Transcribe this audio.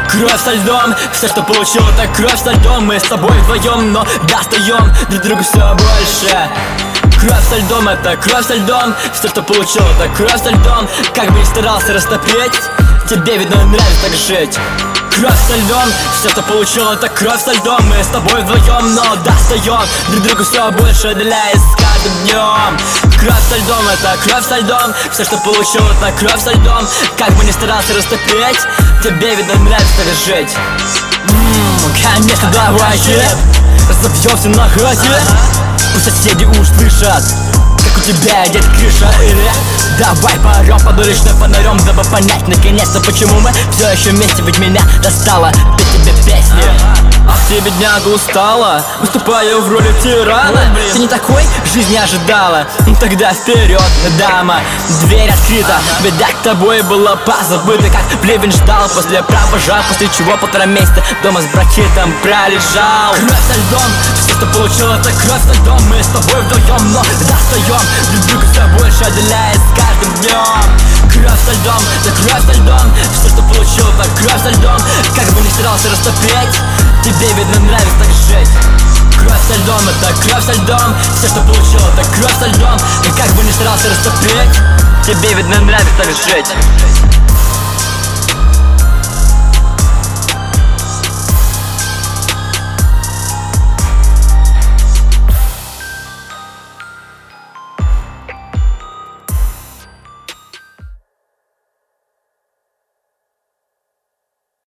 Кровь со льдом, все, что получил, это кровь со льдом. Мы с тобой вдвоем, но достаем друг другу все больше. Кровь со льдом, это кровь со льдом. Все, что получил, это кровь со льдом. Как бы ни старался растопить, тебе, видно, нравится так жить. Кровь со льдом, все, что получил, это кровь со льдом. Мы с тобой вдвоем, но достаем друг другу все больше, удаляясь с каждым днем. Кровь со льдом, это кровь со льдом. Все, что получил, это кровь со льдом. Как бы ни старался растопить, тебе, видно, нравится так жить. Конечно, давайте разобьемся на хате. Пусть соседи уж слышат, как у тебя идет крыша. Или давай порем под уличным фонарем, дабы понять наконец-то, почему мы все еще вместе. Ведь меня достало петь тебе песни. А ты, бедняга, устала, выступаю в роли тирана. Ты не такой жизни ожидала? Ну тогда вперед, дама, дверь открыта. Беда к тобой была позабыта, как плевень ждал. После провожал, после чего 1,5 месяца дома с братчетом пролежал. Кровь со льдом, все, что получил, это кровь со льдом. Мы с тобой вдвоем, но достаем друг другу все больше, отделяясь с каждым днем. Кровь со льдом, это кровь со льдом. Все, что получил, это кровь со льдом. Как бы ни старался растопить, тебе, видно, нравится так жить. Кровь со льдом, это кровь со льдом. Все, что получил, это кровь со льдом. И как бы ни старался растопить, тебе, видно, нравится так жить.